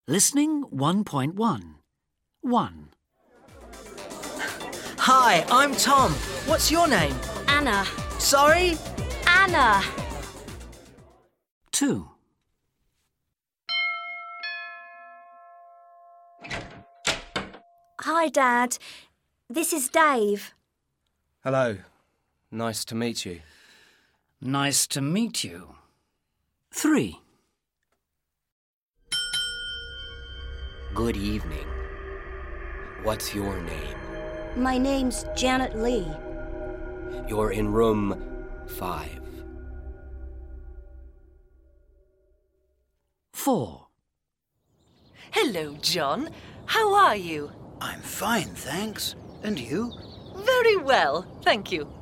Listening 1.1. 1. Hi, I'm Tom. What's your name? Anna. Sorry? Anna. 2. Hi, Dad. This is Dave. Hello. Nice to meet you. Nice to meet you. 3. Good evening. What's your name? My name's Janet Lee. You're in room 5. 4. Hello, John. How are you? I'm fine, thanks. And you? Very well, thank you.